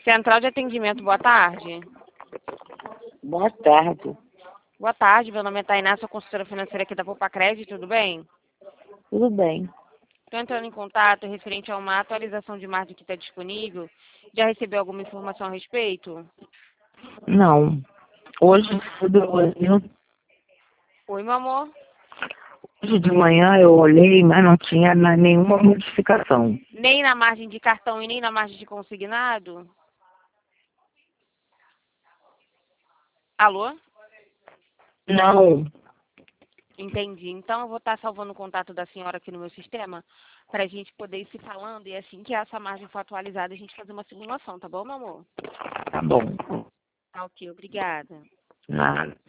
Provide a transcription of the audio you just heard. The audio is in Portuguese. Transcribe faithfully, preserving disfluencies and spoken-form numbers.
Central de atendimento, boa tarde. Boa tarde. Boa tarde, meu nome é Tainá, sou consultora financeira aqui da Poupa Crédito, tudo bem? Tudo bem? Estou entrando em contato referente a uma atualização de margem que está disponível. Já recebeu alguma informação a respeito? Não. Hoje cedo eu olhei, Oi, meu amor. hoje de manhã eu olhei, mas não tinha na- nenhuma modificação. Nem na margem de cartão e nem na margem de consignado? Alô? Não. Entendi. Então eu vou estar salvando o contato da senhora aqui no meu sistema para a gente poder ir se falando e assim que essa margem for atualizada a gente fazer uma simulação, tá bom, meu amor? Tá bom. Tá ok, obrigada. Nada.